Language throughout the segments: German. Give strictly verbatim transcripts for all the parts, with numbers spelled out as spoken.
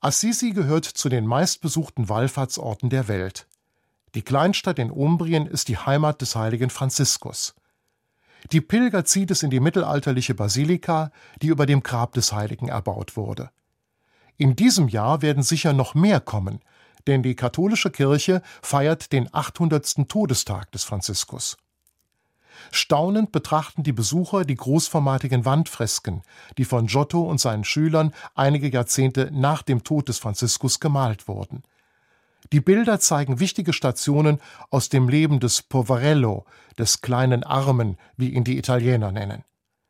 Assisi gehört zu den meistbesuchten Wallfahrtsorten der Welt. Die Kleinstadt in Umbrien ist die Heimat des heiligen Franziskus. Die Pilger zieht es in die mittelalterliche Basilika, die über dem Grab des Heiligen erbaut wurde. In diesem Jahr werden sicher noch mehr kommen, denn die katholische Kirche feiert den achthundertsten Todestag des Franziskus. Staunend betrachten die Besucher die großformatigen Wandfresken, die von Giotto und seinen Schülern einige Jahrzehnte nach dem Tod des Franziskus gemalt wurden. Die Bilder zeigen wichtige Stationen aus dem Leben des Poverello, des kleinen Armen, wie ihn die Italiener nennen.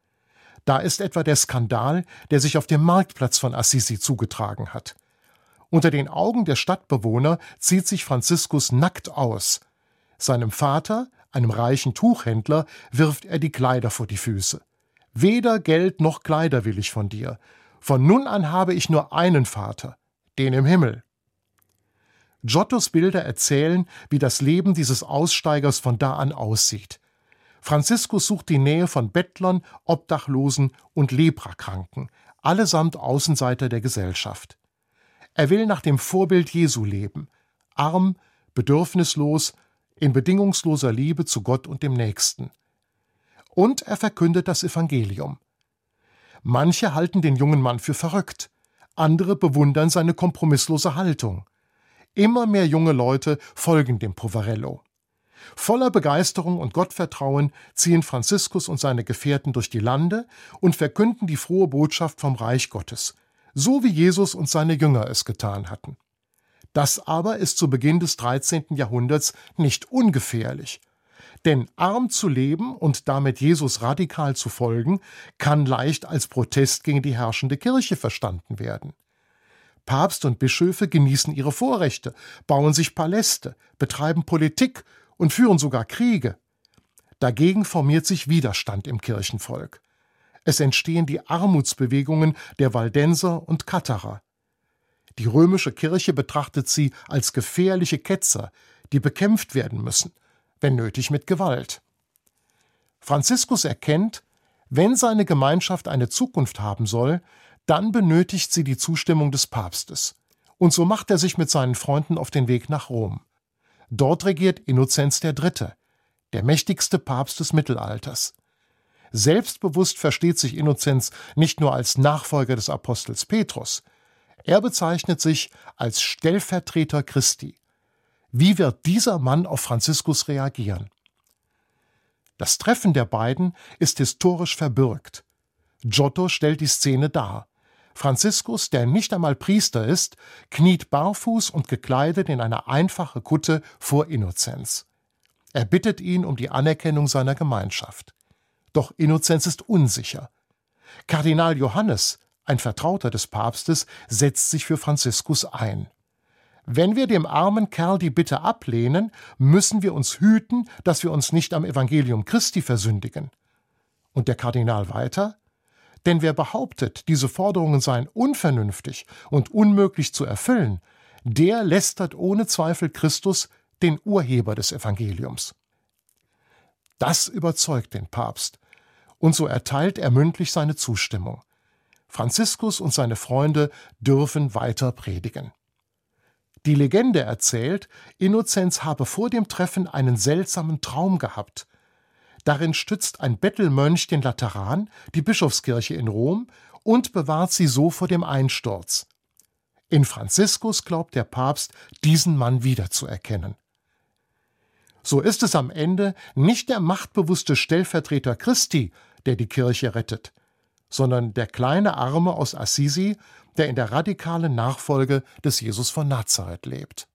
Da ist etwa der Skandal, der sich auf dem Marktplatz von Assisi zugetragen hat. Unter den Augen der Stadtbewohner zieht sich Franziskus nackt aus. Seinem Vater, einem reichen Tuchhändler, wirft er die Kleider vor die Füße. »Weder Geld noch Kleider will ich von dir. Von nun an habe ich nur einen Vater, den im Himmel.« Giottos Bilder erzählen, wie das Leben dieses Aussteigers von da an aussieht. Franziskus sucht die Nähe von Bettlern, Obdachlosen und Leprakranken, allesamt Außenseiter der Gesellschaft. Er will nach dem Vorbild Jesu leben, arm, bedürfnislos, in bedingungsloser Liebe zu Gott und dem Nächsten. Und er verkündet das Evangelium. Manche halten den jungen Mann für verrückt, andere bewundern seine kompromisslose Haltung. Immer mehr junge Leute folgen dem Poverello. Voller Begeisterung und Gottvertrauen ziehen Franziskus und seine Gefährten durch die Lande und verkünden die frohe Botschaft vom Reich Gottes, so wie Jesus und seine Jünger es getan hatten. Das aber ist zu Beginn des dreizehnten Jahrhunderts nicht ungefährlich. Denn arm zu leben und damit Jesus radikal zu folgen, kann leicht als Protest gegen die herrschende Kirche verstanden werden. Papst und Bischöfe genießen ihre Vorrechte, bauen sich Paläste, betreiben Politik und führen sogar Kriege. Dagegen formiert sich Widerstand im Kirchenvolk. Es entstehen die Armutsbewegungen der Waldenser und Katharer. Die römische Kirche betrachtet sie als gefährliche Ketzer, die bekämpft werden müssen, wenn nötig mit Gewalt. Franziskus erkennt, wenn seine Gemeinschaft eine Zukunft haben soll, dann benötigt sie die Zustimmung des Papstes. Und so macht er sich mit seinen Freunden auf den Weg nach Rom. Dort regiert Innozenz der Dritte, der mächtigste Papst des Mittelalters. Selbstbewusst versteht sich Innozenz nicht nur als Nachfolger des Apostels Petrus. Er bezeichnet sich als Stellvertreter Christi. Wie wird dieser Mann auf Franziskus reagieren? Das Treffen der beiden ist historisch verbürgt. Giotto stellt die Szene dar. Franziskus, der nicht einmal Priester ist, kniet barfuß und gekleidet in eine einfache Kutte vor Innozenz. Er bittet ihn um die Anerkennung seiner Gemeinschaft. Doch Innozenz ist unsicher. Kardinal Johannes, ein Vertrauter des Papstes, setzt sich für Franziskus ein. Wenn wir dem armen Kerl die Bitte ablehnen, müssen wir uns hüten, dass wir uns nicht am Evangelium Christi versündigen. Und der Kardinal weiter: Denn wer behauptet, diese Forderungen seien unvernünftig und unmöglich zu erfüllen, der lästert ohne Zweifel Christus, den Urheber des Evangeliums. Das überzeugt den Papst, und so erteilt er mündlich seine Zustimmung. Franziskus und seine Freunde dürfen weiter predigen. Die Legende erzählt, Innozenz habe vor dem Treffen einen seltsamen Traum gehabt. Darin stützt ein Bettelmönch den Lateran, die Bischofskirche in Rom, und bewahrt sie so vor dem Einsturz. In Franziskus glaubt der Papst, diesen Mann wiederzuerkennen. So ist es am Ende nicht der machtbewusste Stellvertreter Christi, der die Kirche rettet, sondern der kleine Arme aus Assisi, der in der radikalen Nachfolge des Jesus von Nazareth lebt.